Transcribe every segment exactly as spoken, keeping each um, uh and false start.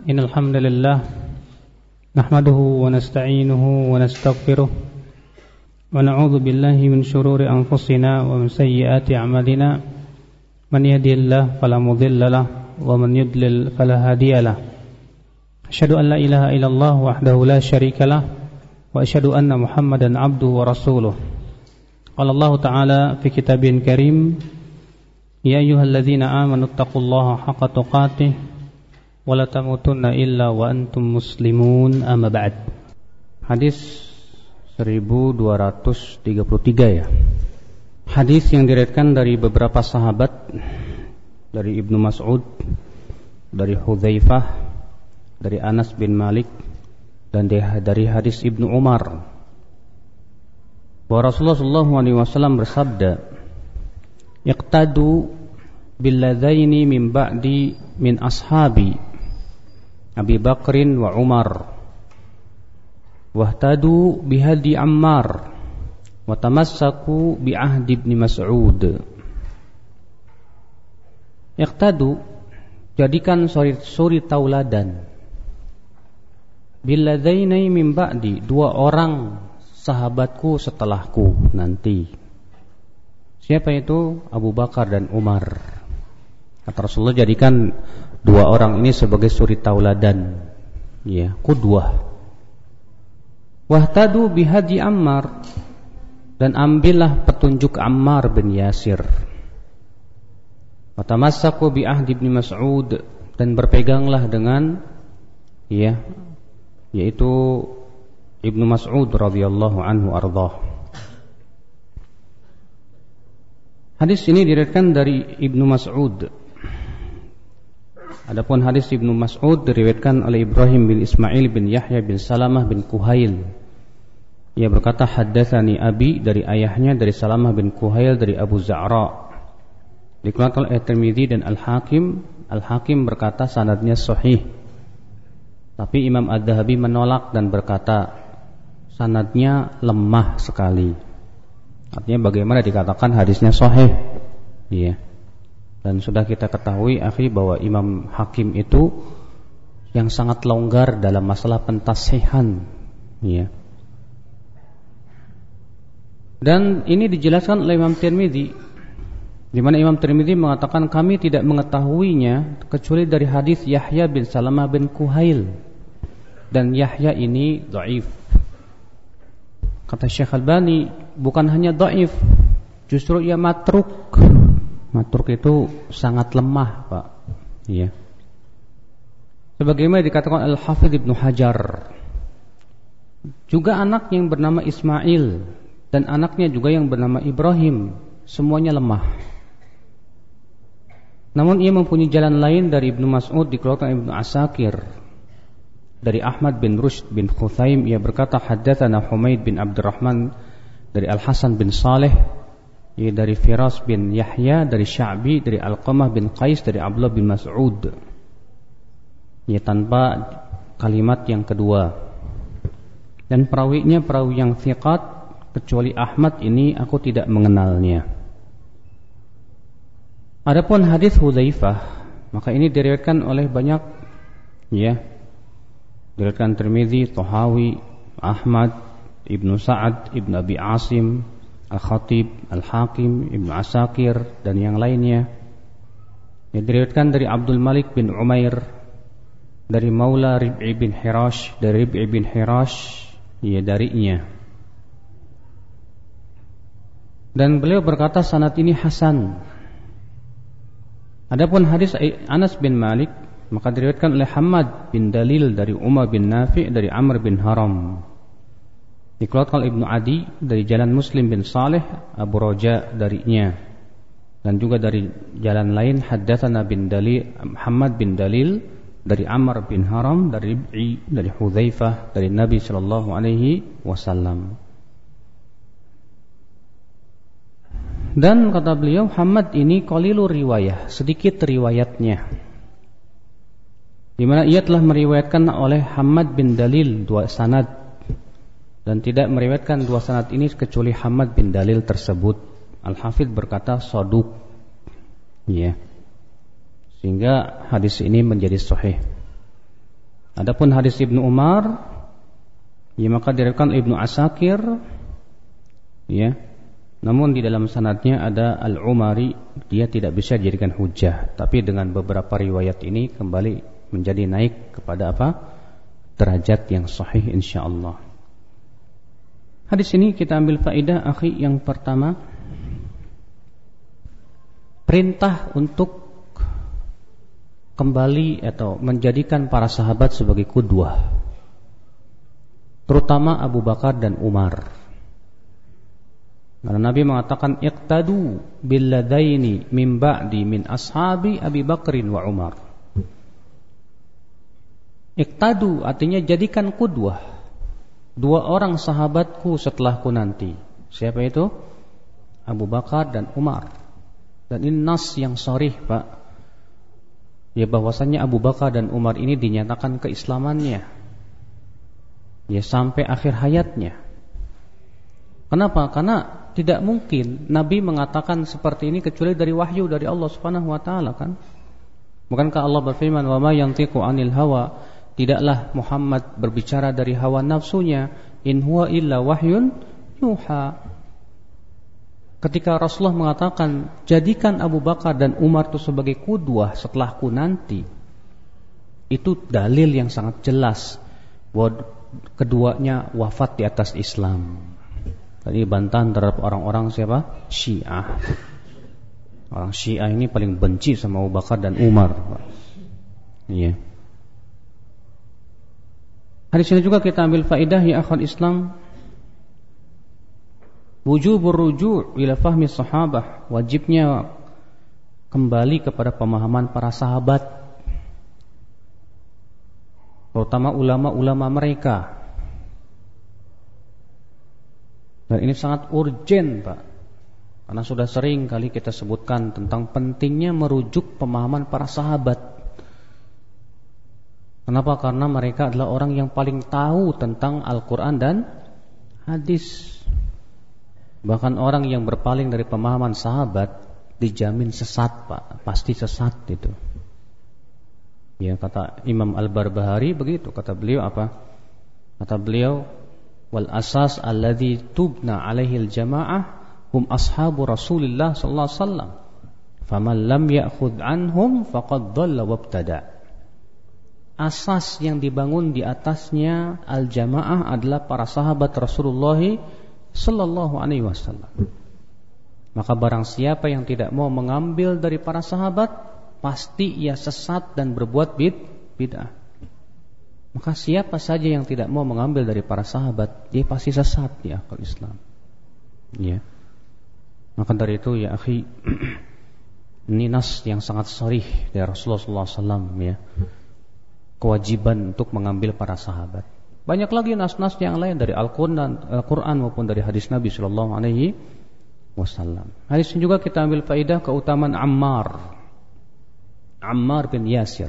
Innal hamdalillah nahmaduhu wa nasta'inuhu wa nastaghfiruh wa na'udzu billahi min shururi anfusina wa min sayyiati a'malina man yahdihillahu fala mudilla lahu wa man yudlil fala hadiya lahu asyhadu an la ilaha illallah wahdahu la syarika lahu wa asyhadu anna Muhammadan abduhu wa rasuluh. Qala Allah ta'ala fi kitabihil karim, ya ayyuhalladzina amanu taqullaha haqqa tuqatih wa la tamutunna illa wa antum muslimun, amma ba'd. Hadis seribu dua ratus tiga puluh tiga ya. Hadis yang diriwayatkan dari beberapa sahabat, dari Ibnu Mas'ud, dari Hudzaifah, dari Anas bin Malik, dan dari hadis Ibnu Umar bahwa Rasulullah sallallahu alaihi wasallam bersabda, "Iqtadu billadzaini min ba'di min ashabi Abi Bakrin wa Umar wahtadu bihadi Ammar wa tamassaku bi ahdi Ibn Mas'ud." Iqtadu, jadikan suri, suri tauladan, billadzaini min ba'di, dua orang sahabatku setelahku nanti. Siapa itu? Abu Bakar dan Umar. Kata Rasulullah, jadikan dua orang ini sebagai suri tauladan, ya, qudwah. Wahtadu bihadi Ammar, dan ambillah petunjuk Ammar bin Yasir. Watamassaku bi ahdi Ibn Mas'ud, dan berpeganglah dengan, ya, yaitu Ibnu Mas'ud radhiyallahu anhu ardhah. Hadis ini diriwayatkan dari Ibnu Mas'ud. Adapun hadis Ibnu Mas'ud diriwayatkan oleh Ibrahim bin Ismail bin Yahya bin Salamah bin Kuhail. Ia berkata, haddatsani abi, dari ayahnya dari Salamah bin Kuhail dari Abu Za'ra. Dikeluarkan oleh Tirmidzi dan Al-Hakim. Al-Hakim berkata sanadnya sahih. Tapi Imam Adz-Dzahabi menolak dan berkata sanadnya lemah sekali. Artinya bagaimana dikatakan hadisnya sahih? Iya. Dan sudah kita ketahui akhi bahwa Imam Hakim itu yang sangat longgar dalam masalah pentasihan, iya. Dan ini dijelaskan oleh Imam Tirmidzi, di mana Imam Tirmidzi mengatakan kami tidak mengetahuinya kecuali dari hadis Yahya bin Salamah bin Kuhail, dan Yahya ini dhaif. Kata Syekh Albani, bukan hanya dhaif, justru ia matruk. Matruk itu sangat lemah, Pak. Iya. Sebagaimana dikatakan Al-Hafidz Ibnu Hajar, juga anak yang bernama Ismail dan anaknya juga yang bernama Ibrahim, semuanya lemah. Namun ia mempunyai jalan lain dari Ibnu Mas'ud, dikeluarkan Ibnu Asakir. Dari Ahmad bin Rushd bin Khuthaim, ia berkata, haddatsana Humaid bin Abdurrahman dari Al-Hasan bin Saleh, ia dari Firas bin Yahya dari Sya'bi, dari Alqamah bin Qais dari Abdullah bin Mas'ud. Ia tanpa kalimat yang kedua. Dan perawinya perawi yang thiqat, kecuali Ahmad ini aku tidak mengenalnya. Adapun hadis Hudzaifah, maka ini diriwayatkan oleh banyak, ya, diriwayatkan Tirmidzi, Tahawi, Ahmad, Ibnu Sa'ad, Ibnu Abi Asim, Al-Khatib, Al-Hakim, Ibnu Asakir, dan yang lainnya. Ini diriwayatkan dari Abdul Malik bin Umair, dari Maula Rib'i bin Hirash, dari Rib'i bin Hirash, ya, darinya. Dan beliau berkata sanad ini hasan. Adapun hadis Anas bin Malik, maka diriwayatkan oleh Hammad bin Dalil dari Umar bin Nafi' dari Amr bin Haram. Dikeluarkan oleh Ibnu Adi dari jalan Muslim bin Saleh, Abu Raja darinya. Dan juga dari jalan lain haddatsana bin Dalil, Muhammad bin Dalil dari Amr bin Haram, dari Rib'i, dari Hudzaifah, dari Nabi sallallahu alaihi wasallam. Dan kata beliau, Muhammad ini qalilur riwayah, sedikit riwayatnya. Di mana ia telah meriwayatkan oleh Muhammad bin Dalil dua sanad, dan tidak meriwayatkan dua sanad ini kecuali Muhammad bin Dalil tersebut. Al-Hafidz berkata saduq, ya. Sehingga hadis ini menjadi sahih. Adapun hadis Ibnu Umar, ya maka diriwayatkan Ibnu Asakir, ya. Namun di dalam sanadnya ada Al-Umari, dia tidak bisa dijadikan hujjah. Tapi dengan beberapa riwayat ini kembali menjadi naik kepada apa? Derajat yang sahih insyaallah. Hadis ini kita ambil faedah akhi yang pertama, perintah untuk kembali atau menjadikan para sahabat sebagai qudwah, terutama Abu Bakar dan Umar. Karena Nabi mengatakan iqtadu billadaini min ba'di min ashabi Abi Bakrin wa Umar. Iqtadu artinya jadikan qudwah dua orang sahabatku setelahku nanti. Siapa itu? Abu Bakar dan Umar. Dan ini nas yang sharih, Pak. Ya bahwasanya Abu Bakar dan Umar ini dinyatakan keislamannya, ya sampai akhir hayatnya. Kenapa? Karena tidak mungkin Nabi mengatakan seperti ini kecuali dari wahyu dari Allah Subhanahu wa taala, kan? Bukankah Allah berfirman, "Wa ma yantiqu 'anil hawa?" Tidaklah Muhammad berbicara dari hawa nafsunya, "In huwa illa wahyun yuha." Ketika Rasulullah mengatakan, "Jadikan Abu Bakar dan Umar itu sebagai qudwah setelahku nanti." Itu dalil yang sangat jelas bahwa keduanya wafat di atas Islam. Tadi bantahan terhadap orang-orang siapa? Syiah. Orang Syiah ini paling benci sama Abu Bakar dan Umar. Iya. Hadis ini juga kita ambil faedah ya akhwat Islam, wujubur ruju' ila fahmi sahabah, wajibnya kembali kepada pemahaman para sahabat, terutama ulama-ulama mereka. Dan ini sangat urgen, Pak. Karena sudah sering kali kita sebutkan tentang pentingnya merujuk pemahaman para sahabat. Kenapa? Karena mereka adalah orang yang paling tahu tentang Al-Quran dan hadis. Bahkan orang yang berpaling dari pemahaman sahabat dijamin sesat, Pak. Pasti sesat itu. Ya, kata Imam Al-Barbahari begitu. Kata beliau apa? Kata beliau, wal asas alladhi tubna alaihi al-jama'ah hum ashabu Rasulillah sallallahu alaihi wasallam. Faman lam ya'khudh anhum faqad dhalla wabtada. Asas yang dibangun di atasnya al-jamaah adalah para sahabat Rasulullah sallallahu alaihi wasallam. Maka barang siapa yang tidak mau mengambil dari para sahabat, pasti ia sesat dan berbuat bid bid'ah. Maka siapa saja yang tidak mau mengambil dari para sahabat, dia pasti sesat di akal Islam. Ya. Maka dari itu ya akhi, ini nas yang sangat sharih dari Rasulullah sallallahu alaihi wasallam, ya. Kewajiban untuk mengambil para sahabat. Banyak lagi nas-nas yang lain dari Al-Quran, Al-Quran maupun dari hadis Nabi sallallahu alaihi wasallam. Hadis ini juga kita ambil faedah keutamaan Ammar. Ammar bin Yasir.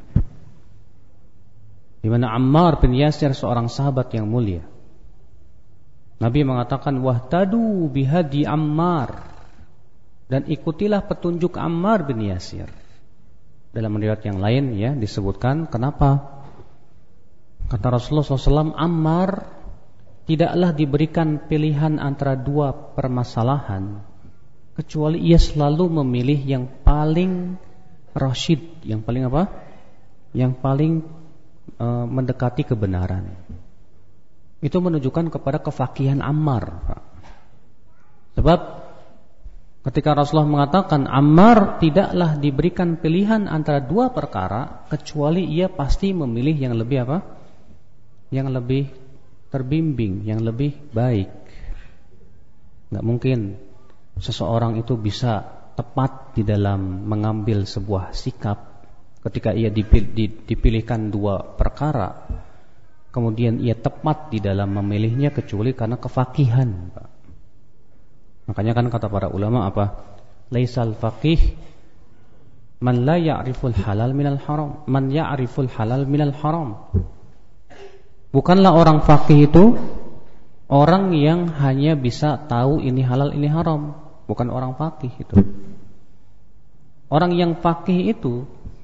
Di mana Ammar bin Yasir seorang sahabat yang mulia. Nabi mengatakan wahtadu bihadi Ammar, dan ikutilah petunjuk Ammar bin Yasir. Dalam riwayat yang lain ya disebutkan kenapa? Kata Rasulullah shallallahu alaihi wasallam, Ammar tidaklah diberikan pilihan antara dua permasalahan kecuali ia selalu memilih yang paling rasyid, yang paling apa? Yang paling e, mendekati kebenaran. Itu menunjukkan kepada kefakihan Ammar, Pak. Sebab ketika Rasulullah mengatakan Ammar tidaklah diberikan pilihan antara dua perkara kecuali ia pasti memilih yang lebih apa? Yang lebih terbimbing, yang lebih baik. Tidak mungkin seseorang itu bisa tepat di dalam mengambil sebuah sikap ketika ia dipilih, dipilihkan dua perkara, kemudian ia tepat di dalam memilihnya kecuali karena kefakihan, Pak. Makanya kan kata para ulama apa? Laisal faqih man la ya'riful halal minal haram, man ya'riful halal minal haram. Bukanlah orang faqih itu orang yang hanya bisa tahu ini halal ini haram. Bukan orang faqih itu. Orang yang faqih itu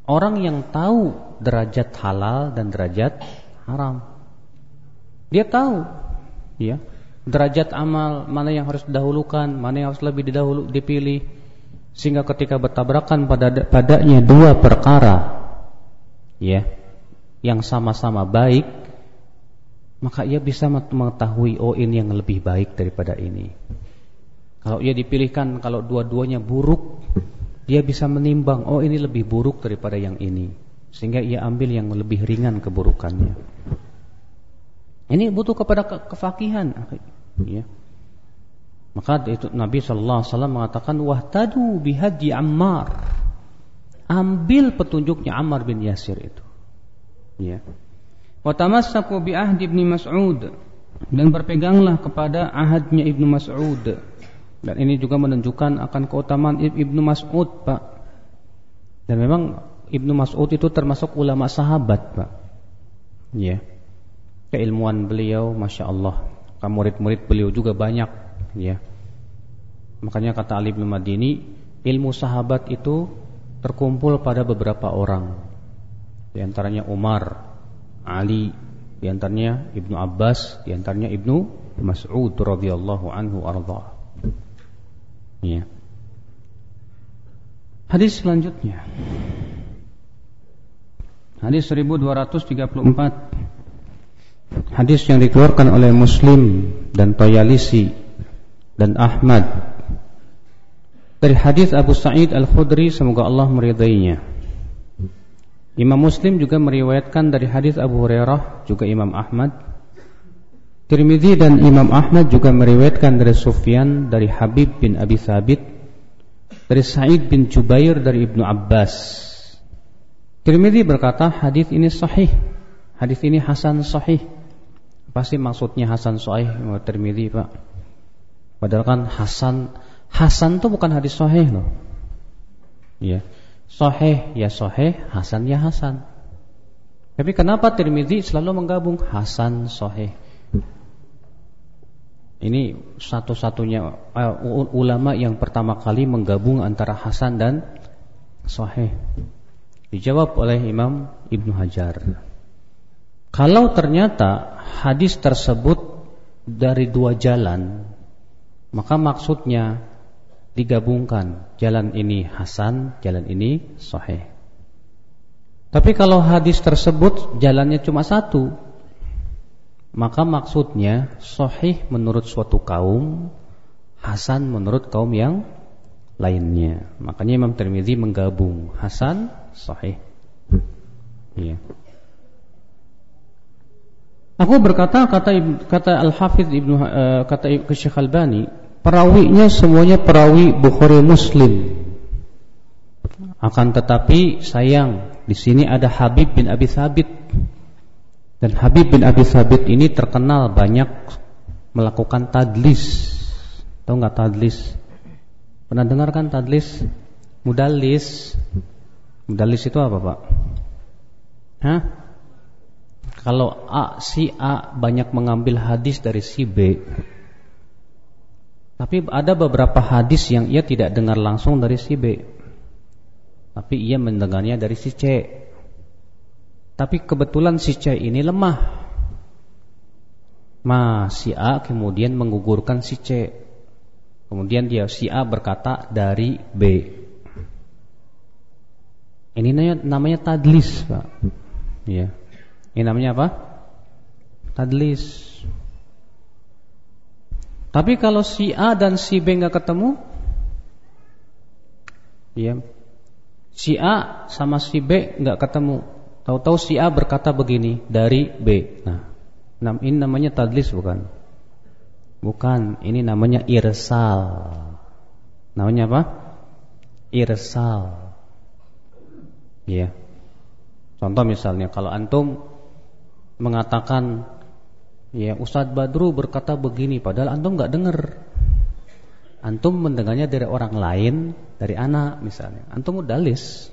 Orang yang tahu derajat halal dan derajat haram. Dia tahu, ya, derajat amal mana yang harus didahulukan, mana yang harus lebih didahulu dipilih, sehingga ketika bertabrakan pada padanya dua perkara, ya, yang sama-sama baik, maka ia bisa mengetahui, oh ini yang lebih baik daripada ini. Kalau ia dipilihkan, kalau dua-duanya buruk, dia bisa menimbang, oh ini lebih buruk daripada yang ini, sehingga ia ambil yang lebih ringan keburukannya. Ini butuh kepada ke- kefakihan, ya. Maka itu Nabi sallallahu alaihi wasallam mengatakan, wahtadu bihadyi Ammar. Ambil petunjuknya Ammar bin Yasir itu. Ya. Wa tamassaku bi ahdi Ibnu Mas'ud, dan berpeganglah kepada ahadnya Ibnu Mas'ud. Dan ini juga menunjukkan akan keutamaan Ibnu Mas'ud, Pak. Dan memang Ibnu Mas'ud itu termasuk ulama sahabat, Pak. Ya. Keilmuan beliau, masya Allah. Murid-murid beliau juga banyak, ya. Makanya kata Ali bin Madini, ilmu sahabat itu terkumpul pada beberapa orang. Di antaranya Umar, Ali, di antaranya Ibnu Abbas, di antaranya Ibnu Mas'ud radhiyallahu anhu arda. Ya. Hadis selanjutnya. Hadis seribu dua ratus tiga puluh empat. Hadis yang dikeluarkan oleh Muslim dan Tayalisi dan Ahmad dari hadis Abu Sa'id Al-Khudri, semoga Allah meridainya. Imam Muslim juga meriwayatkan dari hadis Abu Hurairah, juga Imam Ahmad. Tirmidzi dan Imam Ahmad juga meriwayatkan dari Sufyan dari Habib bin Abi Thabit, dari Sa'id bin Jubair dari Ibnu Abbas. Tirmidzi berkata hadis ini sahih, hadis ini hasan sahih. Pasti maksudnya hasan sahih Tirmidzi, Pak. Padahal kan hasan hasan itu bukan hadis sahih loh. Ya. Sahih ya sahih, hasan ya hasan. Tapi kenapa Tirmidzi selalu menggabung hasan sahih? Ini satu-satunya uh, ulama yang pertama kali menggabung antara hasan dan sahih. Dijawab oleh Imam Ibnu Hajar. Kalau ternyata hadis tersebut dari dua jalan, maka maksudnya digabungkan, jalan ini hasan, jalan ini sahih. Tapi kalau hadis tersebut jalannya cuma satu, maka maksudnya sahih menurut suatu kaum, hasan menurut kaum yang lainnya. Makanya Imam Tirmidzi menggabung hasan, sahih. Iya. Aku berkata, kata kata Al-Hafidz Ibnu uh, kata Syekh Albani, perawinya semuanya perawi Bukhari Muslim. Akan tetapi sayang, di sini ada Habib bin Abi Thabit. Dan Habib bin Abi Thabit ini terkenal banyak melakukan tadlis. Tahu enggak tadlis? Pernah dengar kan tadlis? Mudallis. Mudallis itu apa, Pak? Hah? Kalau A, si A banyak mengambil hadis dari si B, tapi ada beberapa hadis yang ia tidak dengar langsung dari si B, tapi ia mendengarnya dari si C. Tapi kebetulan si C ini lemah, maka si A kemudian menggugurkan si C. Kemudian dia si A berkata dari B. Ini namanya, namanya tadlis, Pak. Ya. Ini namanya apa? Tadlis. Tapi kalau si A dan si B nggak ketemu, ya, si A sama si B nggak ketemu. Tahu-tahu si A berkata begini dari B. Nah, ini namanya tadlis bukan? Bukan. Ini namanya irsal. Namanya apa? Irsal. Ya. Contoh misalnya, kalau antum mengatakan, ya Ustadz Badru berkata begini, padahal antum nggak dengar. Antum mendengarnya dari orang lain, dari anak misalnya. Antum mudallis.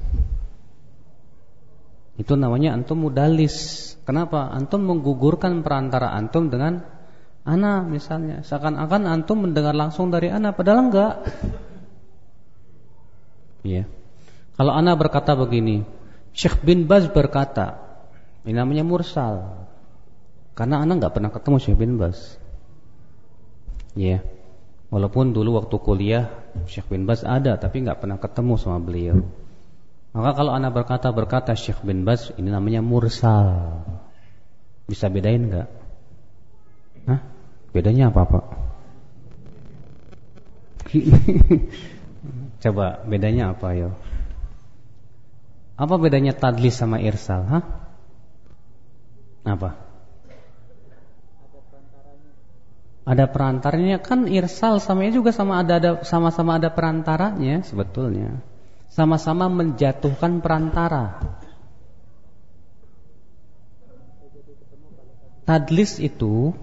Itu namanya antum mudallis. Kenapa? Antum menggugurkan perantara antum dengan anak misalnya. Seakan-akan antum mendengar langsung dari anak, padahal enggak. Ya. Kalau anak berkata begini, Syekh bin Baz berkata, ini namanya mursal. Karena ana nggak pernah ketemu Syekh bin Baz. Ya. Yeah. Walaupun dulu waktu kuliah Syekh bin Baz ada, tapi nggak pernah ketemu sama beliau. Maka kalau ana berkata berkata Syekh bin Baz, ini namanya mursal. Bisa bedain nggak? Hah? Bedanya apa, Pak? Coba bedanya apa, yo? Apa bedanya tadlis sama irsal? Hah? Apa? Ada perantaranya. Kan irsal sama juga sama ada, ada sama-sama ada perantaranya sebetulnya. Sama-sama menjatuhkan perantara. Tadlis itu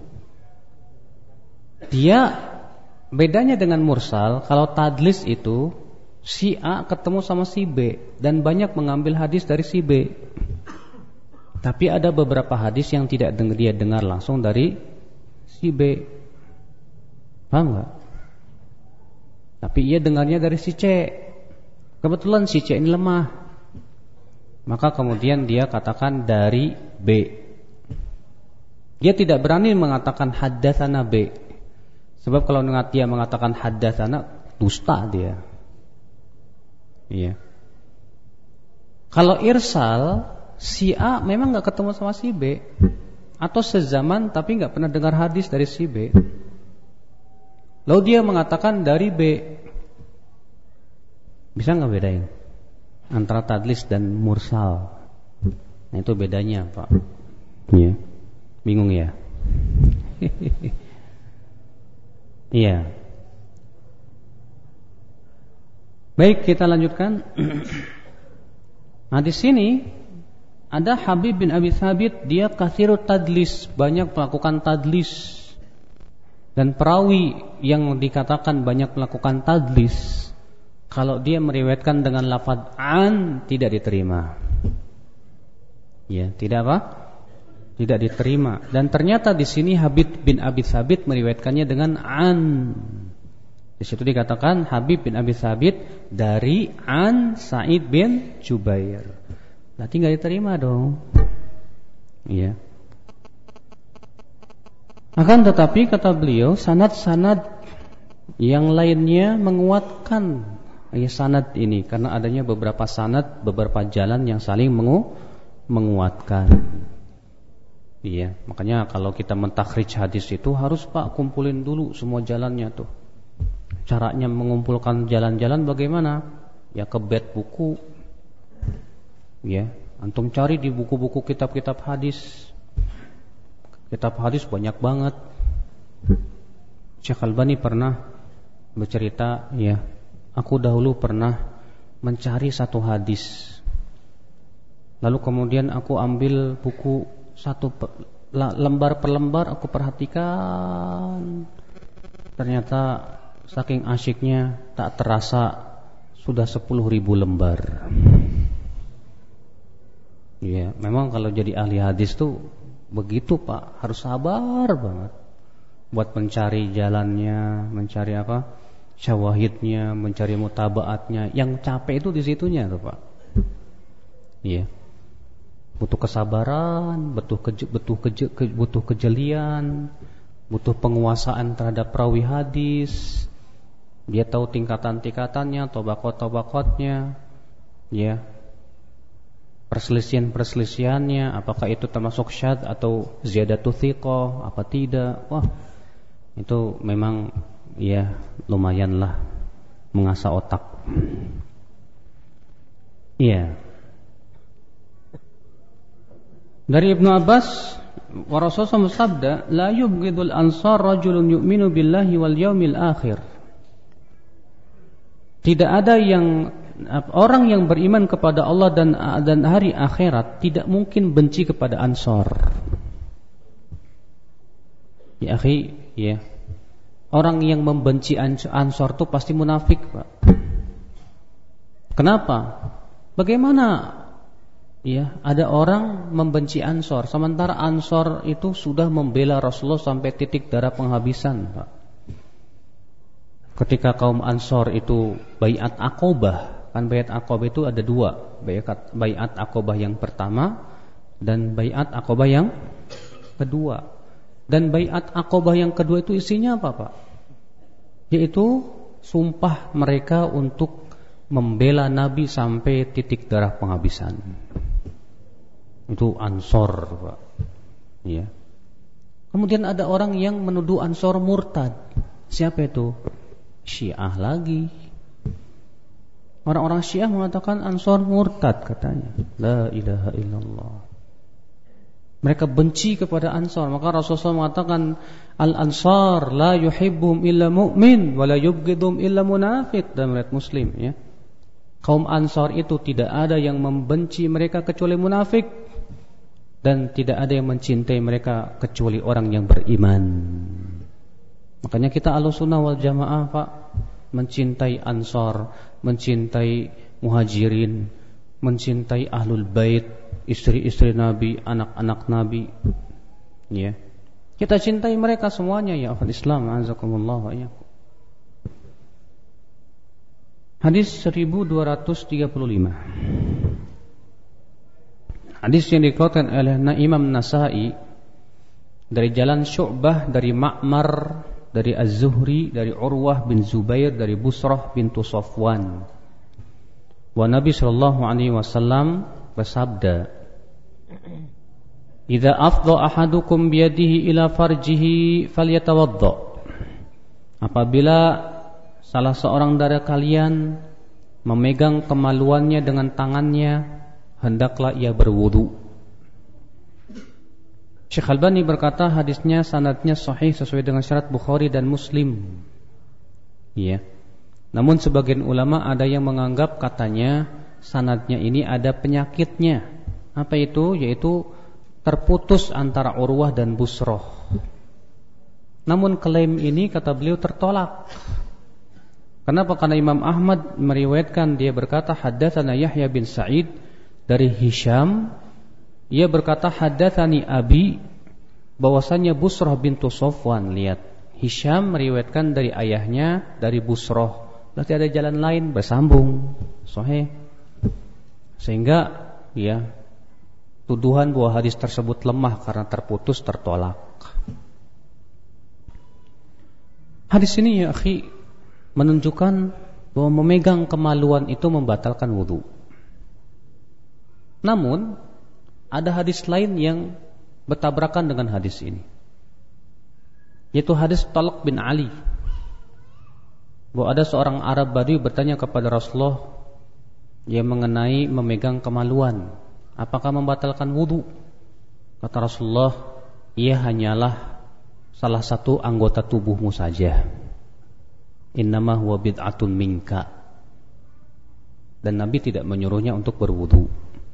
dia bedanya dengan mursal. Kalau tadlis itu si A ketemu sama si B dan banyak mengambil hadis dari si B. Tapi ada beberapa hadis yang tidak dia dengar langsung dari si B. Paham gak? Tapi ia dengarnya dari si C. Kebetulan si C ini lemah. Maka kemudian dia katakan dari B. Dia tidak berani mengatakan haddatsana B. Sebab kalau dia mengatakan haddatsana, dusta dia. Iya. Kalau irsal, si A memang gak ketemu sama si B, atau sezaman tapi gak pernah dengar hadis dari si B. Lalu dia mengatakan dari B. Bisa gak bedain antara tadlis dan mursal? Nah itu bedanya, Pak. Iya. Bingung ya? Iya. Baik, kita lanjutkan. Nah di sini ada Habib bin Abi Thabit, dia kathirut tadlis, banyak melakukan tadlis. Dan perawi yang dikatakan banyak melakukan tadlis, kalau dia meriwayatkan dengan lafaz an, tidak diterima. Ya, tidak apa? Tidak diterima. Dan ternyata di sini Habib bin Abi Thabit meriwayatkannya dengan an. Di situ dikatakan Habib bin Abi Thabit dari an Sa'id bin Jubair. Berarti nggak diterima dong. Iya. Akan tetapi kata beliau, sanad-sanad yang lainnya menguatkan ya sanad ini, karena adanya beberapa sanad, beberapa jalan yang saling mengu- menguatkan. Iya, makanya kalau kita mentakhrij hadis itu harus Pak kumpulin dulu semua jalannya tuh. Caranya mengumpulkan jalan-jalan bagaimana? Ya ke bed buku. Ya, antum cari di buku-buku kitab-kitab hadis. Kitab hadis banyak banget. Syekh Albani pernah bercerita, ya, aku dahulu pernah mencari satu hadis. Lalu kemudian aku ambil buku satu lembar per lembar, aku perhatikan. Ternyata saking asyiknya tak terasa sudah sepuluh ribu lembar. Ya, memang kalau jadi ahli hadis tuh begitu Pak, harus sabar banget buat mencari jalannya, mencari apa? Syawahidnya, mencari mutabaatnya. Yang capek itu di situnya tuh Pak. Iya. Butuh kesabaran, butuh keje, butuh keje, ke, butuh kejelian, butuh penguasaan terhadap perawi hadis. Dia tahu tingkatan-tingkatannya, tobakot-tobakotnya, ya. Perselisihan-perselisihannya, apakah itu termasuk syadz atau ziyadatu thiqah, apa tidak. Wah, itu memang ya lumayanlah mengasah otak. Iya. Dari Ibnu Abbas, wa Rasulullah bersabda, la yubghidul ansar rajulun yu'minu billahi wal yaumil akhir. Tidak ada yang orang yang beriman kepada Allah dan dan hari akhirat tidak mungkin benci kepada Ansor. Ya akhi, ya. Orang yang membenci Ansor itu pasti munafik, Pak. Kenapa? Bagaimana ya ada orang membenci Ansor sementara Ansor itu sudah membela Rasulullah sampai titik darah penghabisan, Pak. Ketika kaum Ansor itu baiat Aqobah, Kan baiat Aqabah itu ada dua, baiat baiat Aqabah yang pertama dan baiat Aqabah yang kedua. Dan baiat Aqabah yang kedua itu isinya apa, Pak? Yaitu sumpah mereka untuk membela Nabi sampai titik darah penghabisan. Itu Ansor, Pak. Ya. Kemudian ada orang yang menuduh Ansor murtad. Siapa itu? Syiah lagi. Orang-orang Syiah mengatakan Ansor murtad katanya. La ilaha illallah. Mereka benci kepada Ansor. Maka Rasulullah mengatakan Al-Ansar la yuhibbum illa mu'min wa la yubghidum illa munafiq. Dan riwayat Muslim, ya. Kaum Ansar itu tidak ada yang membenci mereka kecuali munafik, dan tidak ada yang mencintai mereka kecuali orang yang beriman. Makanya kita Ahlussunnah wal Jamaah, Pak, mencintai Ansar, mencintai Muhajirin, mencintai Ahlul Bait, istri-istri Nabi, anak-anak Nabi. Ya. Kita cintai mereka semuanya, ya akhwat Islam, azakumullah wa iyyakum. Hadis seribu dua ratus tiga puluh lima. Hadis yang dikeluarkan oleh Imam Nasa'i dari jalan Syu'bah, dari Ma'mar, dari Az-Zuhri, dari Urwah bin Zubair, dari Busrah bintu Safwan. Wa Nabi sallallahu alaihi wasallam bersabda, "Idza afdha ahadukum biyadihi ila farjihi falyatawadda." Apabila salah seorang dari kalian memegang kemaluannya dengan tangannya, hendaklah ia berwudu. Syekh Albani berkata hadisnya sanadnya sahih sesuai dengan syarat Bukhari dan Muslim. Iya. Namun sebagian ulama ada yang menganggap katanya sanadnya ini ada penyakitnya. Apa itu? Yaitu terputus antara Urwah dan Busrah. Namun klaim ini kata beliau tertolak. Kenapa? Karena Imam Ahmad meriwayatkan, dia berkata haddatsana Yahya bin Sa'id dari Hisham. Ia berkata haddatsani abi, bahwasanya Busrah bintu Safwan. Lihat, Hisham meriwayatkan dari ayahnya dari Busrah. Berarti ada jalan lain bersambung, sahih. Sehingga ya, tuduhan bahwa hadis tersebut lemah karena terputus tertolak. Hadis ini ya akhi menunjukkan bahwa memegang kemaluan itu membatalkan wudu. Namun ada hadis lain yang bertabrakan dengan hadis ini, yaitu hadis Talq bin Ali, bahwa ada seorang Arab Badui bertanya kepada Rasulullah yang mengenai memegang kemaluan, apakah membatalkan wudu? Kata Rasulullah, ia hanyalah salah satu anggota tubuhmu saja. Innama huwa bid'atun minka. Dan Nabi tidak menyuruhnya untuk berwudu.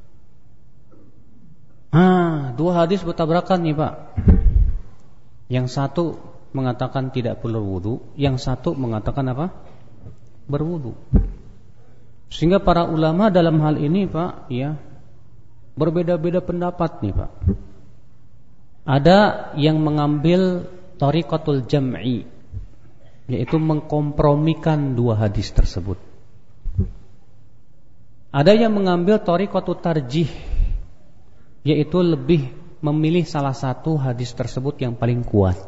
Ah, dua hadis bertabrakan nih, Pak. Yang satu mengatakan tidak perlu wudu, yang satu mengatakan apa? Berwudu. Sehingga para ulama dalam hal ini, Pak, ya, berbeda-beda pendapat nih, Pak. Ada yang mengambil thariqatul jam'i, yaitu mengkompromikan dua hadis tersebut. Ada yang mengambil thariqatul tarjih, yaitu lebih memilih salah satu hadis tersebut yang paling kuat.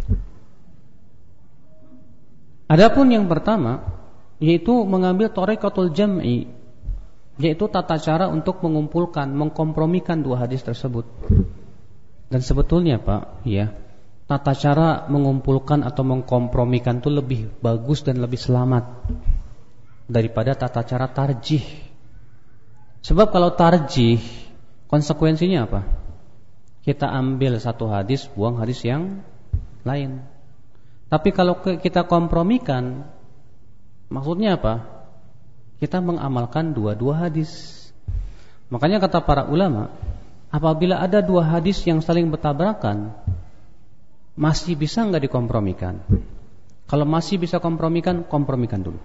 Adapun yang pertama, yaitu mengambil thariqatul jam'i, yaitu tata cara untuk mengumpulkan, mengkompromikan dua hadis tersebut. Dan sebetulnya, Pak, ya, tata cara mengumpulkan atau mengkompromikan itu lebih bagus dan lebih selamat daripada tata cara tarjih. Sebab kalau tarjih, konsekuensinya apa? Kita ambil satu hadis, buang hadis yang lain. Tapi kalau kita kompromikan, maksudnya apa? Kita mengamalkan dua-dua hadis. Makanya kata para ulama, apabila ada dua hadis yang saling bertabrakan, masih bisa enggak dikompromikan? Kalau masih bisa kompromikan, kompromikan dulu.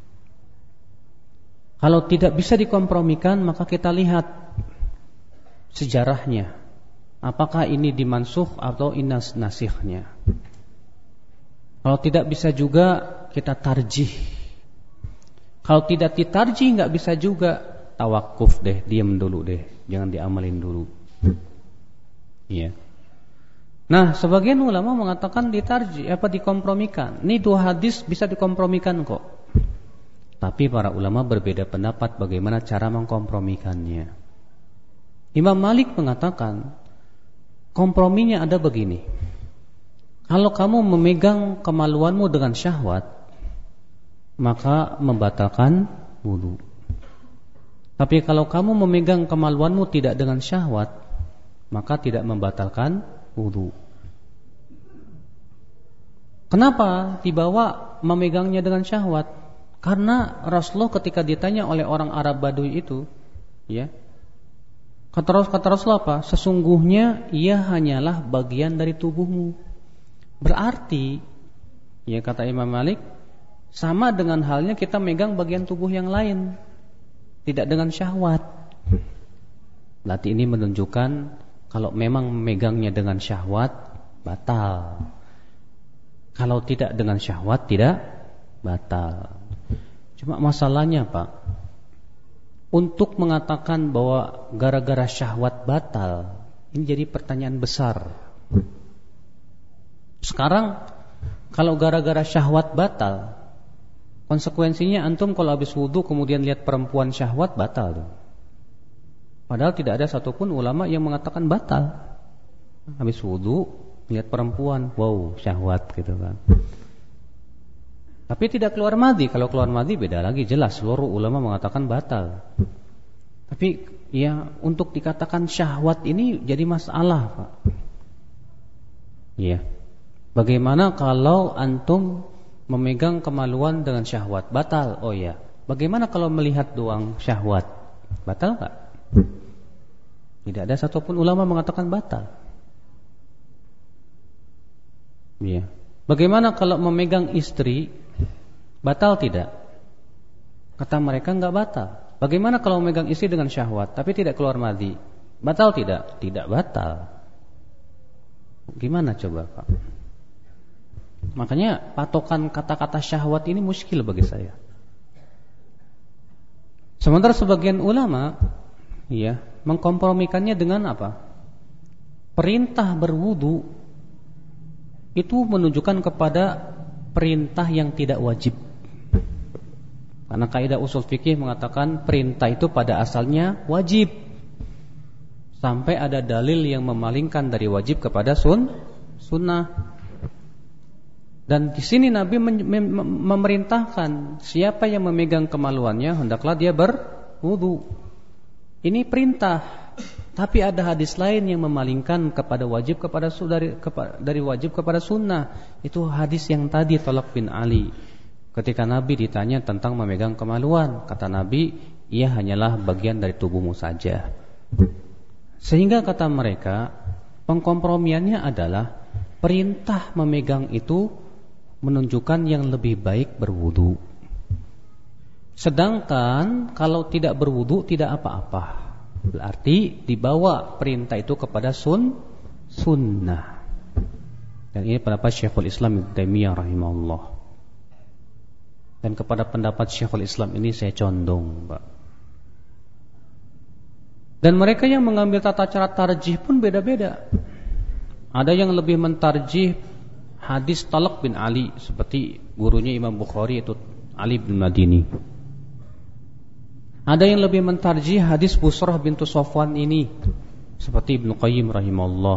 Kalau tidak bisa dikompromikan, maka kita lihat sejarahnya. Apakah ini dimansuh atau inas nasihnya? Kalau tidak bisa juga, kita tarjih. Kalau tidak ditarjih nggak bisa juga, tawakuf deh, diam dulu deh, jangan diamalin dulu. Iya. Nah, sebagian ulama mengatakan ditarjih, apa dikompromikan. Ini dua hadis bisa dikompromikan kok. Tapi para ulama berbeda pendapat bagaimana cara mengkompromikannya. Imam Malik mengatakan komprominya ada begini. Kalau kamu memegang kemaluanmu dengan syahwat, maka membatalkan wudu. Tapi kalau kamu memegang kemaluanmu tidak dengan syahwat, maka tidak membatalkan wudu. Kenapa dibawa memegangnya dengan syahwat? Karena Rasulullah ketika ditanya oleh orang Arab Badui itu, ya, kata, kata Rasulullah apa? Sesungguhnya ia hanyalah bagian dari tubuhmu. Berarti, ya kata Imam Malik, sama dengan halnya kita megang bagian tubuh yang lain, tidak dengan syahwat. Berarti ini menunjukkan kalau memang memegangnya dengan syahwat, batal. Kalau tidak dengan syahwat, tidak batal. Cuma masalahnya Pak, untuk mengatakan bahwa gara-gara syahwat batal, ini jadi pertanyaan besar. Sekarang kalau gara-gara syahwat batal, konsekuensinya antum kalau habis wudu kemudian lihat perempuan syahwat, batal. Padahal tidak ada satupun ulama yang mengatakan batal. Habis wudu lihat perempuan, wow, syahwat gitu kan. Tapi tidak keluar madhi. Kalau keluar madhi beda lagi, jelas seluruh ulama mengatakan batal. Tapi ya untuk dikatakan syahwat ini jadi masalah, Pak. Iya. Bagaimana kalau antum memegang kemaluan dengan syahwat, batal? Oh ya. Bagaimana kalau melihat doang syahwat, batal enggak? Tidak ada satupun ulama mengatakan batal. Iya. Bagaimana kalau memegang istri, batal tidak? Kata mereka enggak batal. Bagaimana kalau memegang istri dengan syahwat tapi tidak keluar madhi? Batal tidak? Tidak batal. Gimana coba Pak? Makanya patokan kata-kata syahwat ini muskil bagi saya. Sementara sebagian ulama ya mengkompromikannya dengan apa? Perintah berwudu itu menunjukkan kepada perintah yang tidak wajib. Karena kaidah usul fikih mengatakan perintah itu pada asalnya wajib, sampai ada dalil yang memalingkan dari wajib kepada sun, sunnah. Dan di sini Nabi mem- mem- memerintahkan siapa yang memegang kemaluannya hendaklah dia berwudu. Ini perintah. Tapi ada hadis lain yang memalingkan kepada wajib kepada dari, kepada, dari wajib kepada sunnah. Itu hadis yang tadi Talaq bin Ali. Ketika Nabi ditanya tentang memegang kemaluan, kata Nabi, ia hanyalah bagian dari tubuhmu saja. Sehingga kata mereka, pengkompromiannya adalah perintah memegang itu menunjukkan yang lebih baik berwudu. Sedangkan kalau tidak berwudu tidak apa-apa. Berarti dibawa perintah itu kepada sun sunnah. Dan ini pendapat Syekhul Islam Ibnu Taimiyah rahimahullah. Dan kepada pendapat Syekhul Islam ini saya condong, Pak. Dan mereka yang mengambil tata cara tarjih pun beda-beda. Ada yang lebih mentarjih hadis Talaq bin Ali, seperti gurunya Imam Bukhari itu Ali bin Madini. Ada yang lebih mentarjih hadis Busrah bintu Safwan ini, seperti Ibnu Qayyim rahimahullah.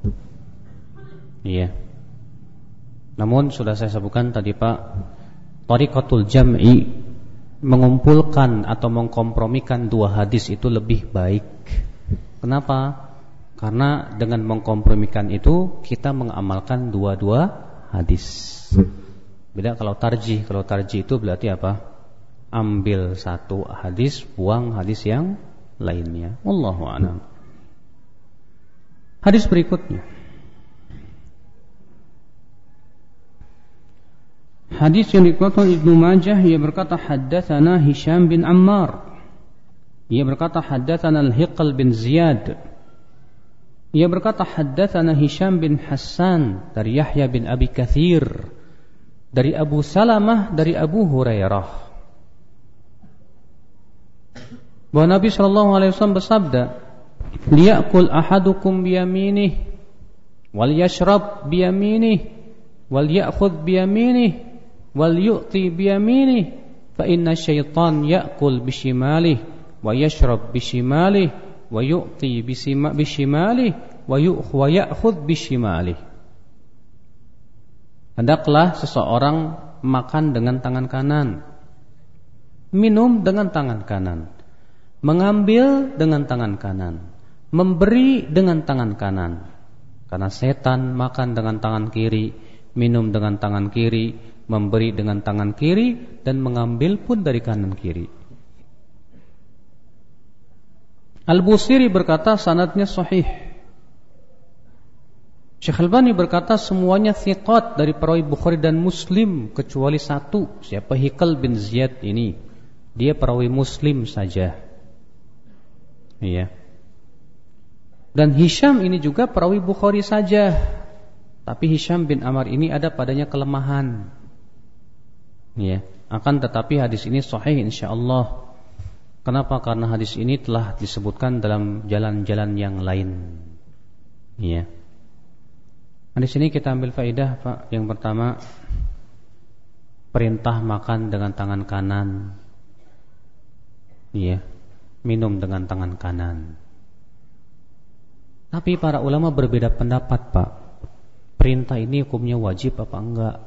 Iya. Namun sudah saya sebutkan tadi Pak, Thariqatul Jam'i, mengumpulkan atau mengkompromikan dua hadis itu lebih baik. Kenapa? Karena dengan mengkompromikan itu kita mengamalkan dua-dua hadis. Beda kalau tarjih. Kalau tarjih itu berarti apa? Ambil satu hadis, buang hadis yang lainnya. Wallahu a'lam. Hadis berikutnya, hadis yang dikeluarkan Ibnu Majah, ia berkata haddatsana Hisham bin Ammar. Ia berkata haddatsana Al-Hiqal bin Ziyad. Ia berkata haddatsana Hisham bin Hassan dari Yahya bin Abi Katsir, dari Abu Salamah dari Abu Hurairah. bahwa Nabi shallallahu alaihi wasallam bersabda, liyakul ahadukum biyaminih wal yashrab biyaminih wal ya'khudh biyaminih wal yu'ti biyaminih fa inna syaitan ya'kul bishimalih wa yashrab bishimalih wa yu'ti bishimalih wa ya'khudh bishimalih. Hendaklah seseorang makan dengan tangan kanan, minum dengan tangan kanan, mengambil dengan tangan kanan, memberi dengan tangan kanan. Karena setan makan dengan tangan kiri, minum dengan tangan kiri, memberi dengan tangan kiri, dan mengambil pun dari kanan kiri. Al-Busiri berkata sanadnya sahih. Syekh Albani berkata semuanya thiqat dari perawi Bukhari dan Muslim kecuali satu, siapa? Hikal bin Ziyad ini. Dia perawi Muslim saja. Iya. Dan Hisham ini juga perawi Bukhari saja. Tapi Hisham bin Ammar ini ada padanya kelemahan. Iya. Akan tetapi hadis ini sahih insyaallah. Kenapa? Karena hadis ini telah disebutkan dalam jalan-jalan yang lain. Iya. Di sini kita ambil faedah, Pak. Yang pertama, perintah makan dengan tangan kanan. Iya, minum dengan tangan kanan. Tapi para ulama berbeda pendapat, Pak. Perintah ini hukumnya wajib apa enggak?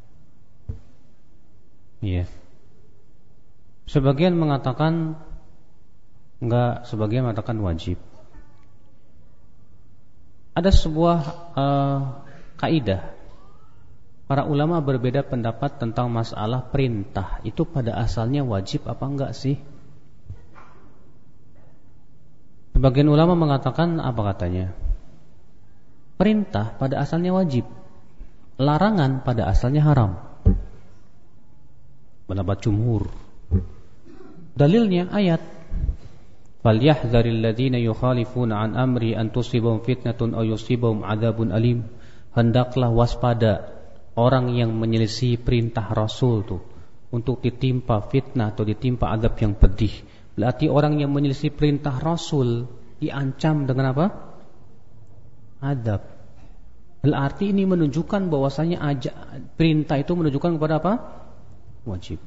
Iya. Sebagian mengatakan enggak, sebagian mengatakan wajib. Ada sebuah uh, kaidah. Para ulama berbeda pendapat tentang masalah perintah itu pada asalnya wajib apa enggak sih? Sebagian ulama mengatakan apa katanya? Perintah pada asalnya wajib, larangan pada asalnya haram. Pendapat jumhur. Dalilnya ayat falyahdharil ladzina yukhalifuna an amri an tusibahum fitnatun aw yusibahum adzabun alim. Hendaklah waspada orang yang menyelisih perintah Rasul tuh untuk ditimpa fitnah atau ditimpa azab yang pedih. Berarti orang yang menyelisih perintah Rasul diancam dengan apa? Azab. Berarti ini menunjukkan bahwasanya perintah itu menunjukkan kepada apa? Wajib.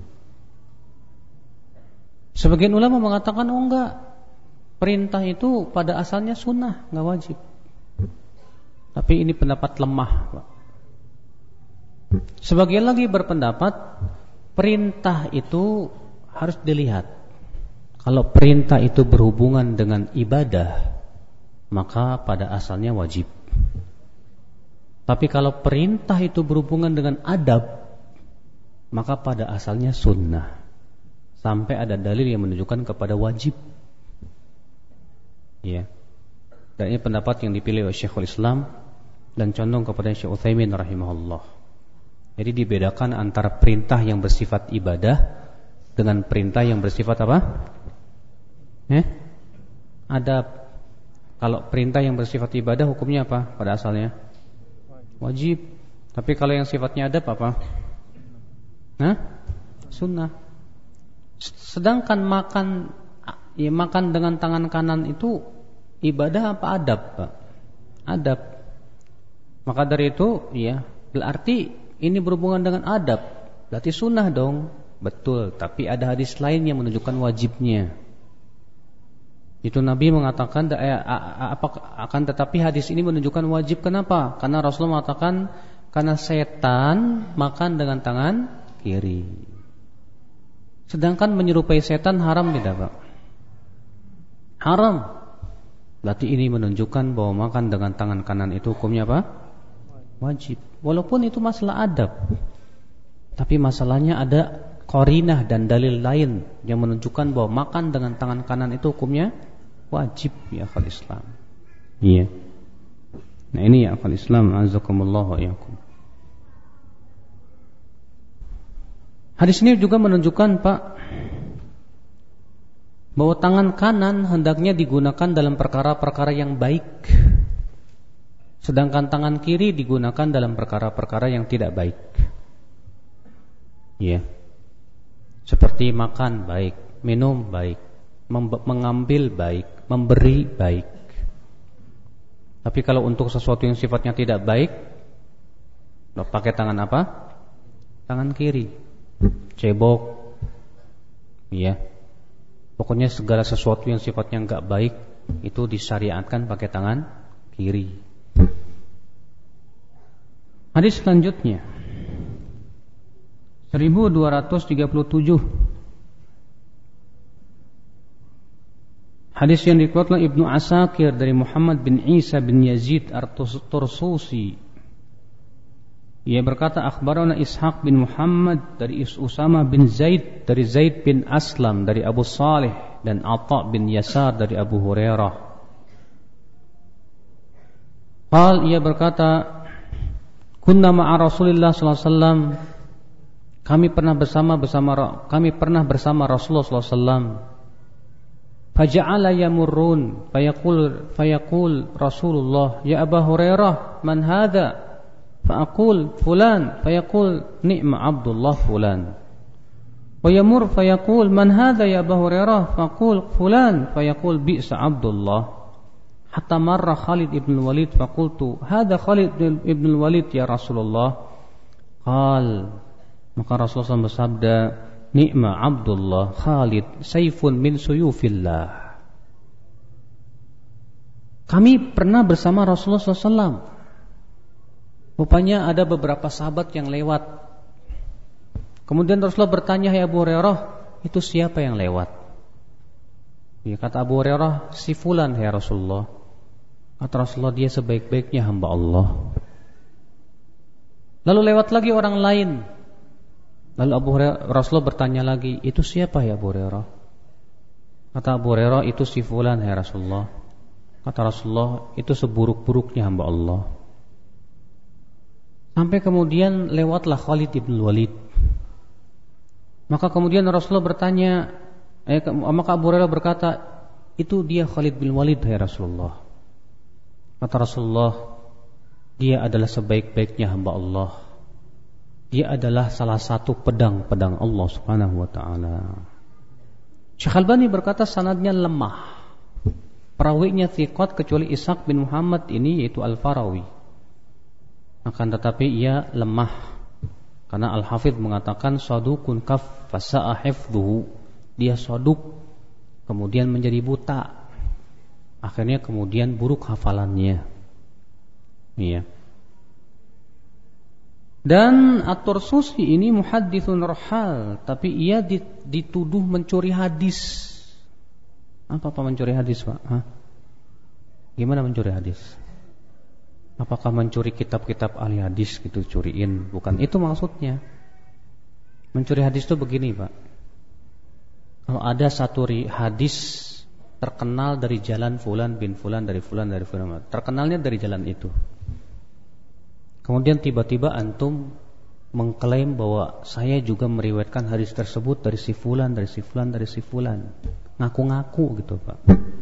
Sebagian ulama mengatakan oh enggak, perintah itu pada asalnya sunnah, enggak wajib. Tapi ini pendapat lemah, Pak. Sebagian lagi berpendapat perintah itu harus dilihat. Kalau perintah itu berhubungan dengan ibadah, maka pada asalnya wajib. Tapi kalau perintah itu berhubungan dengan adab, maka pada asalnya sunnah. Sampai ada dalil yang menunjukkan kepada wajib. Ya. Dan ini pendapat yang dipilih oleh Syekhul Islam dan condong kepada Syekh Utsaimin rahimahullah. Jadi dibedakan antara perintah yang bersifat ibadah dengan perintah yang bersifat apa? Eh? Adab. Kalau perintah yang bersifat ibadah hukumnya apa pada asalnya? Wajib. Tapi kalau yang sifatnya adab apa? Hah? Sunnah. Sedangkan makan ya makan dengan tangan kanan itu ibadah apa adab, Pak? Adab. Maka dari itu ya berarti ini berhubungan dengan adab. Berarti sunnah dong. Betul, tapi ada hadis lain yang menunjukkan wajibnya. Itu Nabi mengatakan eh, apa akan tetapi hadis ini menunjukkan wajib. Kenapa? Karena Rasulullah mengatakan karena setan makan dengan tangan kiri. Sedangkan menyerupai setan haram tidak, Pak? Haram. Berarti ini menunjukkan bahwa makan dengan tangan kanan itu hukumnya apa? Wajib. Walaupun itu masalah adab. Tapi masalahnya ada qarinah dan dalil lain yang menunjukkan bahwa makan dengan tangan kanan itu hukumnya wajib ya akhal Islam. Iya. Nah ini ya akhal Islam, azakumullah wa iyyakum. Hadis ini juga menunjukkan, Pak, bahwa tangan kanan hendaknya digunakan dalam perkara-perkara yang baik, sedangkan tangan kiri digunakan dalam perkara-perkara yang tidak baik. Ya, seperti makan baik, minum baik, mengambil baik, memberi baik. Tapi kalau untuk sesuatu yang sifatnya tidak baik, pakai tangan apa? Tangan kiri. Cebok. Iya. Pokoknya segala sesuatu yang sifatnya enggak baik itu disyariatkan pakai tangan kiri. Hadis selanjutnya seribu dua ratus tiga puluh tujuh. Hadis yang dikeluarkan Ibnu Asakir dari Muhammad bin Isa bin Yazid At-Tursusi. Ia berkata, akhbarana Ishaq bin Muhammad dari Usama bin Zaid dari Zaid bin Aslam dari Abu Salih dan Atha bin Yasar dari Abu Hurairah. Qal, ia berkata, kunna ma'a Rasulillah sallallahu alaihi wasallam, kami pernah bersama bersama kami pernah bersama Rasulullah sallallahu alaihi wasallam. Faja'ala yamurrun fayaqul fayaqul Rasulullah ya Abu Hurairah man hadha fa'aqul fulan fayaqul ni'ma Abdullah fulan wa yamur fayaqul man hadha ya Abu Hurairah faqul fulan fayaqul bi'sa Abdullah hatta marra Khalid ibn Walid faqultu hadha Khalid ibn Walid ya Rasulullah. Qal, maka Rasulullah bersabda, ni'ma Abdullah Khalid saifun min suyufillah. Kami pernah bersama Rasulullah sallallahu alaihi wasallam. Rupanya ada beberapa sahabat yang lewat. Kemudian Rasulullah bertanya, ya Abu Hurairah, itu siapa yang lewat? Ya, kata Abu Hurairah, si fulan ya Rasulullah. Kata Rasulullah, dia sebaik-baiknya hamba Allah. Lalu lewat lagi orang lain. Lalu Abu Hurairah, Rasulullah bertanya lagi, itu siapa ya Abu Hurairah? Kata Abu Hurairah, itu si fulan ya Rasulullah. Kata Rasulullah, itu seburuk-buruknya hamba Allah. Sampai kemudian lewatlah Khalid ibn Walid. Maka kemudian Rasulullah bertanya, eh, maka Abu Hurairah berkata, itu dia Khalid bin Walid ya Rasulullah. Kata Rasulullah, dia adalah sebaik-baiknya hamba Allah. Dia adalah salah satu pedang-pedang Allah Subhanahu wa taala. Syekh Albani berkata sanadnya lemah. Perawinya thiqat kecuali Ishaq bin Muhammad ini, yaitu Al-Farawi. Akan tetapi ia lemah karena Al-Hafidh mengatakan sadukun kaf fasa'a hifdhuhu. Dia saduk kemudian menjadi buta. Akhirnya kemudian buruk hafalannya. Iya. Dan At-Tursusi ini muhadditsun rahal, tapi ia dituduh mencuri hadis. Apa apa mencuri hadis, Pak? Hah? Gimana mencuri hadis? Apakah mencuri kitab-kitab ahli hadis gitu, curiin? Bukan itu maksudnya. Mencuri hadis itu begini, Pak. Kalau ada satu hadis terkenal dari jalan fulan bin fulan, dari fulan dari fulan, terkenalnya dari jalan itu. Kemudian tiba-tiba antum mengklaim bahwa saya juga meriwayatkan hadis tersebut dari si fulan, dari si fulan, dari si fulan. Ngaku-ngaku gitu, Pak.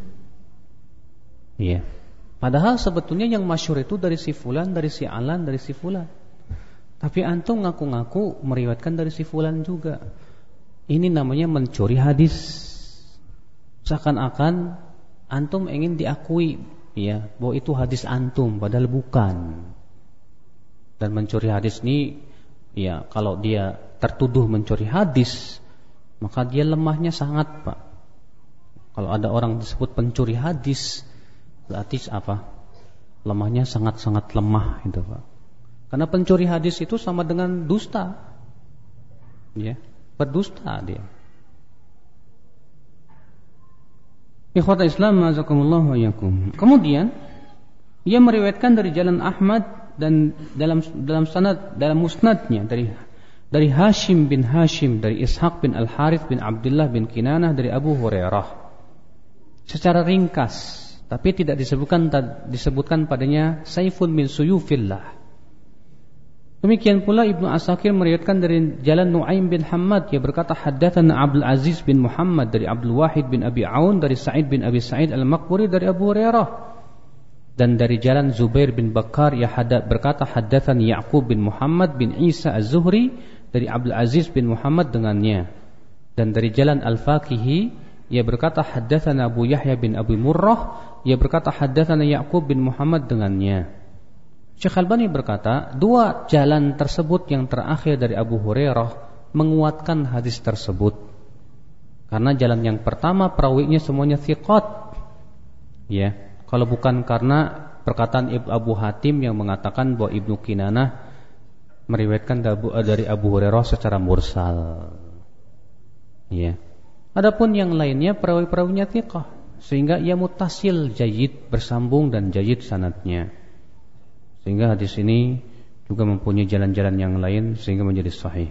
Iya. Padahal sebetulnya yang masyhur itu dari si fulan, dari si alan, dari si fulan. Tapi antum ngaku-ngaku meriwayatkan dari si fulan juga. Ini namanya mencuri hadis. Seakan-akan antum ingin diakui, ya, bahwa itu hadis antum, padahal bukan. Dan mencuri hadis ini, ya, kalau dia tertuduh mencuri hadis, maka dia lemahnya sangat, Pak. Kalau ada orang disebut pencuri hadis, berarti apa? Lemahnya sangat-sangat lemah itu, Pak. Karena pencuri hadis itu sama dengan dusta. Ya, berdusta dia. Ikhwatul Islam, jazakumullah wa iyyakum. Kemudian ia meriwayatkan dari jalan Ahmad dan dalam dalam sanad dalam musnadnya dari dari Hashim bin Hashim dari Ishaq bin Al-Harith bin Abdullah bin Kinanah dari Abu Hurairah secara ringkas, tapi tidak disebutkan disebutkan padanya saifun min suyufillah. Demikian pula Ibnu Asakir meriwayatkan dari jalan Nuaim bin Hammad, ia berkata haddatsana Abdul Aziz bin Muhammad dari Abdul Wahid bin Abi Aun dari Sa'id bin Abi Sa'id Al-Maqburi dari Abu Hurairah. Dan dari jalan Zubair bin Bakar ia hadat berkata haddatsani Ya'qub bin Muhammad bin Isa Az-Zuhri dari Abdul Aziz bin Muhammad dengannya. Dan dari jalan Al-Fakihi ia berkata haddatsana Abu Yahya bin Abi Murrah, ia berkata haddatsana Ya'qub bin Muhammad dengannya. Syekh Albani berkata, dua jalan tersebut yang terakhir dari Abu Hurairah menguatkan hadis tersebut. Karena jalan yang pertama perawinya semuanya thiqat. Ya, kalau bukan karena perkataan Abu Hatim yang mengatakan bahwa Ibnu Kinanah meriwayatkan dari Abu Hurairah secara mursal. Ya. Adapun yang lainnya perawi-perawinya thiqah, sehingga ia muttasil jayyid, bersambung dan jayyid sanadnya. Sehingga hadis ini juga mempunyai jalan-jalan yang lain sehingga menjadi sahih.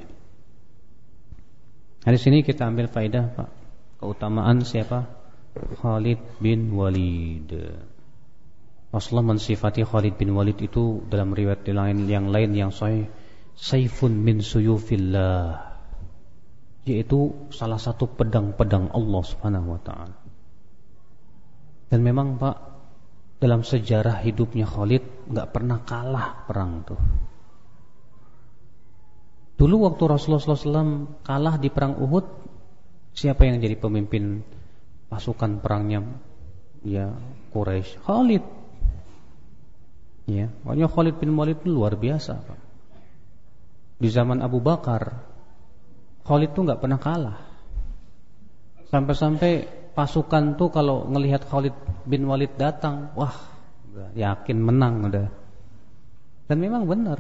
Hadis ini kita ambil faedah, Pak. Keutamaan siapa? Khalid bin Walid. Rasulullah mensifati Khalid bin Walid itu dalam riwayat lain yang lain yang sahih, saifun min suyufillah, yaitu salah satu pedang-pedang Allah Subhanahu wa taala. Dan memang Pak, dalam sejarah hidupnya Khalid enggak pernah kalah perang tuh. Dulu waktu Rasulullah sallallahu alaihi wasallam kalah di perang Uhud, siapa yang jadi pemimpin pasukan perangnya? Ya, Quraisy. Khalid. Ya, makanya Khalid bin Walid itu luar biasa, Pak. Di zaman Abu Bakar, Khalid tuh nggak pernah kalah. Sampai-sampai pasukan tuh kalau ngelihat Khalid bin Walid datang, wah, udah yakin menang udah. Dan memang benar.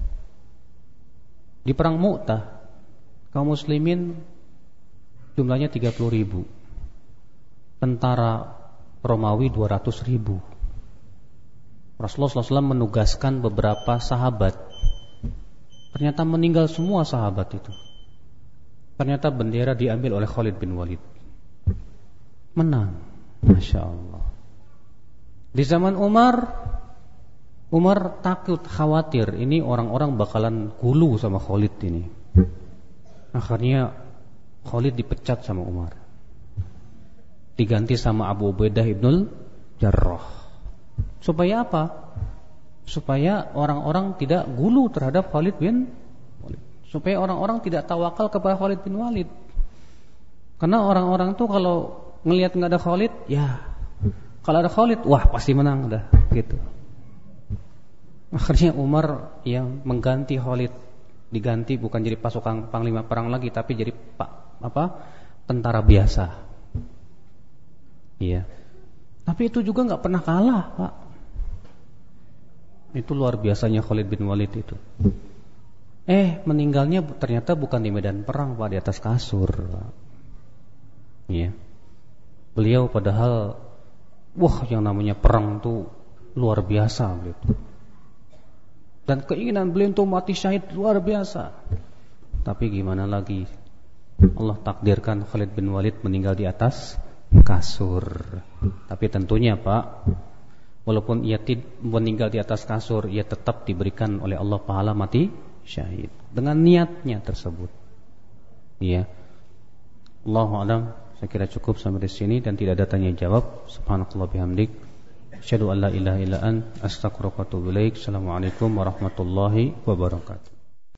Di perang Mu'tah, kaum muslimin jumlahnya tiga puluh ribu. Tentara Romawi dua ratus ribu. Rasulullah sallallahu alaihi wasallam menugaskan beberapa sahabat. Ternyata meninggal semua sahabat itu. Ternyata bendera diambil oleh Khalid bin Walid. Menang. Masya Allah. Di zaman Umar, Umar takut, khawatir ini orang-orang bakalan gulu sama Khalid ini. Akhirnya Khalid dipecat sama Umar, diganti sama Abu Ubaidah ibnul Jarrah. Supaya apa? Supaya orang-orang tidak gulu terhadap Khalid bin Walid. Supaya orang-orang tidak tawakal kepada Khalid bin Walid. Karena orang-orang tuh kalau ngelihat nggak ada Khalid, ya kalau ada Khalid, wah pasti menang dah, gitu. Akhirnya Umar yang mengganti Khalid, diganti bukan jadi pasukan panglima perang lagi, tapi jadi pak apa tentara biasa. Iya. Tapi itu juga nggak pernah kalah, Pak. Itu luar biasanya Khalid bin Walid itu. Eh, meninggalnya ternyata bukan di medan perang, Pak, di atas kasur, Pak. Iya. Beliau padahal, wah, yang namanya perang tuh luar biasa gitu. Dan keinginan beliau untuk mati syahid luar biasa. Tapi gimana lagi? Allah takdirkan Khalid bin Walid meninggal di atas kasur. Tapi tentunya Pak, walaupun ia meninggal di atas kasur, ia tetap diberikan oleh Allah pahala mati syahid dengan niatnya tersebut. Iya. Allahu a'lam. Saya kira cukup sampai di sini dan tidak ada tanya jawab. Subhanakallah bihamdik, asyhadu an la ilaha illa ant, astaghfiruka wa atubu ilaik. Assalamualaikum warahmatullahi wabarakatuh.